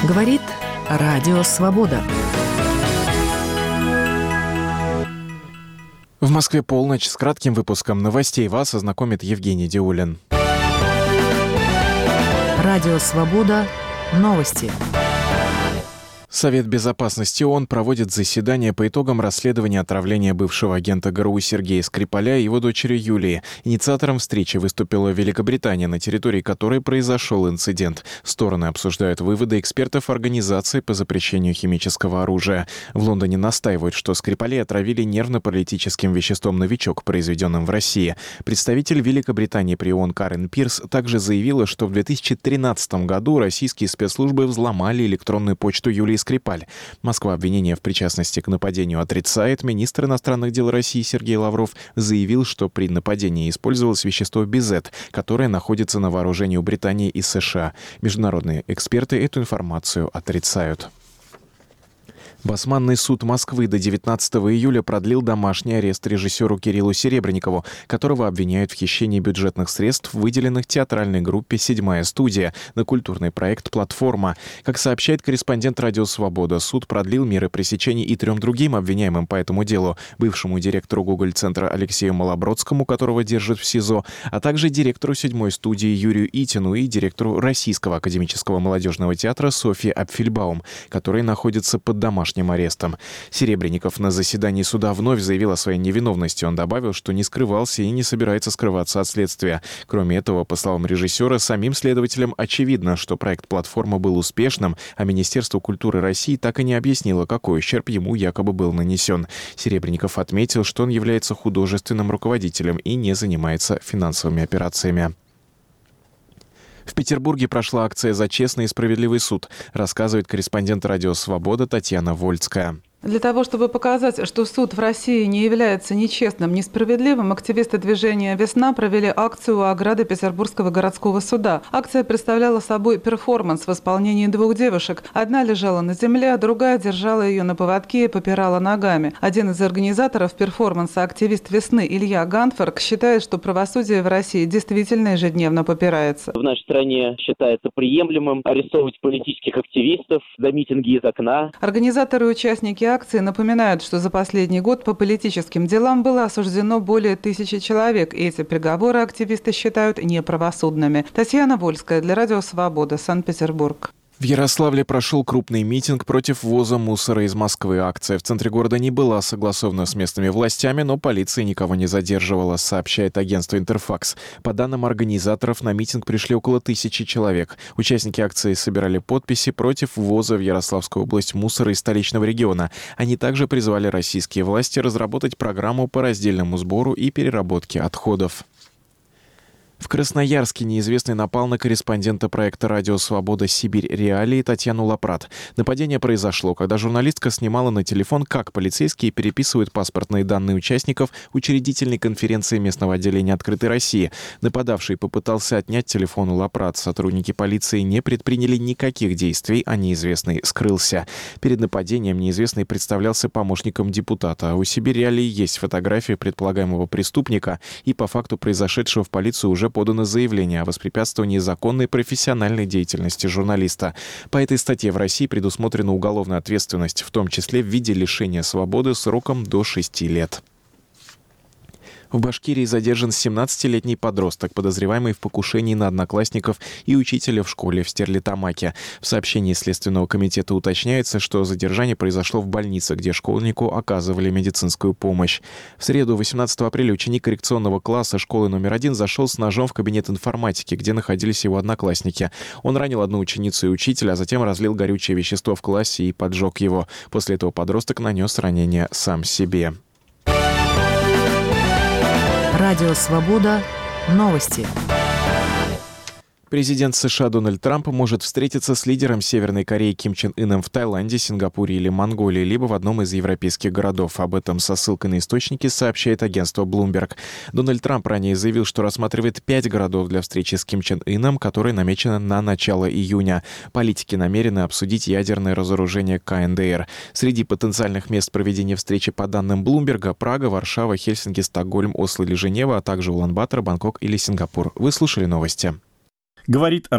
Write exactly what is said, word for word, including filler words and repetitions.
Говорит Радио Свобода. В Москве полночь. С кратким выпуском новостей вас ознакомит Евгений Диулин. Радио Свобода. Новости. Совет безопасности ООН проводит заседание по итогам расследования отравления бывшего агента ГРУ Сергея Скрипаля и его дочери Юлии. Инициатором встречи выступила Великобритания, на территории которой произошел инцидент. Стороны обсуждают выводы экспертов Организации по запрещению химического оружия. В Лондоне настаивают, что Скрипалей отравили нервно-паралитическим веществом «Новичок», произведенным в России. Представитель Великобритании при ООН Карен Пирс также заявила, что в две тысячи тринадцатом году российские спецслужбы взломали электронную почту Юлии Скрипаль. Москва обвинение в причастности к нападению отрицает. Министр иностранных дел России Сергей Лавров заявил, что при нападении использовалось вещество бизет, которое находится на вооружении у Британии и США. Международные эксперты эту информацию отрицают. Басманный суд Москвы до девятнадцатого июля продлил домашний арест режиссеру Кириллу Серебренникову, которого обвиняют в хищении бюджетных средств, выделенных театральной группе «Седьмая студия» на культурный проект «Платформа». Как сообщает корреспондент «Радио Свобода», суд продлил меры пресечения и трем другим обвиняемым по этому делу: бывшему директору Гоголь-центра Алексею Малобродскому, которого держат в СИЗО, а также директору «Седьмой студии» Юрию Итину и директору Российского академического молодежного театра Софье Апфельбаум, которые находятся под домашним арестом. Серебренников на заседании суда вновь заявил о своей невиновности. Он добавил, что не скрывался и не собирается скрываться от следствия. Кроме этого, по словам режиссера, самим следователям очевидно, что проект «Платформа» был успешным, а Министерство культуры России так и не объяснило, какой ущерб ему якобы был нанесен. Серебренников отметил, что он является художественным руководителем и не занимается финансовыми операциями. В Петербурге прошла акция «За честный и справедливый суд», рассказывает корреспондент «Радио Свобода» Татьяна Вольская. Для того, чтобы показать, что суд в России не является нечестным, несправедливым, активисты движения «Весна» провели акцию у ограды Петербургского городского суда. Акция представляла собой перформанс в исполнении двух девушек. Одна лежала на земле, а другая держала ее на поводке и попирала ногами. Один из организаторов перформанса, активист «Весны» Илья Ганфорг, считает, что правосудие в России действительно ежедневно попирается. В нашей стране считается приемлемым арестовывать политических активистов за митинги из окна. Организаторы и участники акции напоминают, что за последний год по политическим делам было осуждено более тысячи человек, и эти приговоры активисты считают неправосудными. Татьяна Вольская для Радио Свобода, Санкт-Петербург. В Ярославле прошел крупный митинг против ввоза мусора из Москвы. Акция в центре города не была согласована с местными властями, но полиция никого не задерживала, сообщает агентство «Интерфакс». По данным организаторов, на митинг пришли около тысячи человек. Участники акции собирали подписи против ввоза в Ярославскую область мусора из столичного региона. Они также призвали российские власти разработать программу по раздельному сбору и переработке отходов. В Красноярске неизвестный напал на корреспондента проекта «Радио Свобода. Сибирь. Реалии» Татьяну Лапрат. Нападение произошло, когда журналистка снимала на телефон, как полицейские переписывают паспортные данные участников учредительной конференции местного отделения «Открытой России». Нападавший попытался отнять телефон у Лапрат. Сотрудники полиции не предприняли никаких действий, а неизвестный скрылся. Перед нападением неизвестный представлялся помощником депутата. У «Сибирь. Реалии» есть фотография предполагаемого преступника, и по факту произошедшего в полицию уже подано заявление о воспрепятствовании законной профессиональной деятельности журналиста. По этой статье в России предусмотрена уголовная ответственность, в том числе в виде лишения свободы сроком до шести лет. В Башкирии задержан семнадцатилетний подросток, подозреваемый в покушении на одноклассников и учителя в школе в Стерлитамаке. В сообщении Следственного комитета уточняется, что задержание произошло в больнице, где школьнику оказывали медицинскую помощь. В среду, восемнадцатого апреля, ученик коррекционного класса школы номер один зашел с ножом в кабинет информатики, где находились его одноклассники. Он ранил одну ученицу и учителя, а затем разлил горючее вещество в классе и поджег его. После этого подросток нанес ранение сам себе. Радио Свобода. Новости. Президент США Дональд Трамп может встретиться с лидером Северной Кореи Ким Чен Ыном в Таиланде, Сингапуре или Монголии, либо в одном из европейских городов. Об этом со ссылкой на источники сообщает агентство Bloomberg. Дональд Трамп ранее заявил, что рассматривает пять городов для встречи с Ким Чен Ыном, которая намечена на начало июня. Политики намерены обсудить ядерное разоружение ка эн дэ эр. Среди потенциальных мест проведения встречи по данным Блумберга — Прага, Варшава, Хельсинки, Стокгольм, Осло или Женева, а также Улан-Батор, Бангкок или Сингапур. Вы слушали новости. Говорит